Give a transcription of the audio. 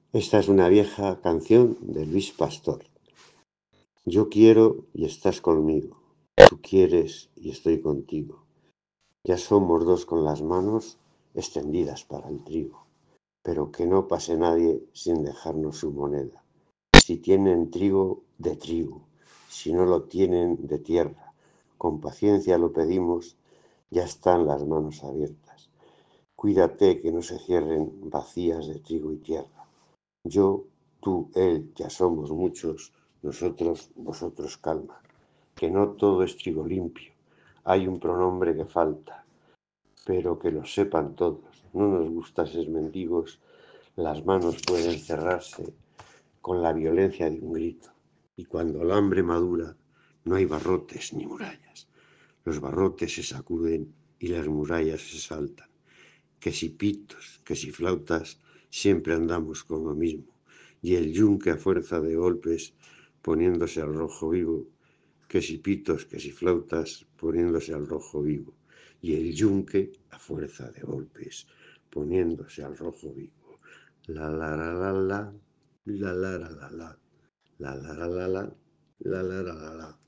Esta es una vieja canción de Luis Pastor. Yo quiero y estás conmigo. Tú quieres y estoy contigo. Ya somos dos con las manos extendidas para el trigo. Pero que no pase nadie sin dejarnos su moneda. Si tienen trigo, de trigo. Si no lo tienen, de tierra. Con paciencia lo pedimos, ya están las manos abiertas. Cuídate que no se cierren vacías de trigo y tierra. Yo, tú, él, ya somos muchos, nosotros, vosotros, calma, que no todo es trigo limpio, hay un pronombre que falta, pero que lo sepan todos, no nos gusta ser mendigos, las manos pueden cerrarse con la violencia de un grito, y cuando el hambre madura, no hay barrotes ni murallas, los barrotes se sacuden y las murallas se saltan, que si pitos, que si flautas, siempre andamos con lo mismo, y el yunque a fuerza de golpes poniéndose al rojo vivo, que si pitos, que si flautas poniéndose al rojo vivo, y el yunque a fuerza de golpes poniéndose al rojo vivo. La la la la la, la la la la la, la la la la la, la la la la la.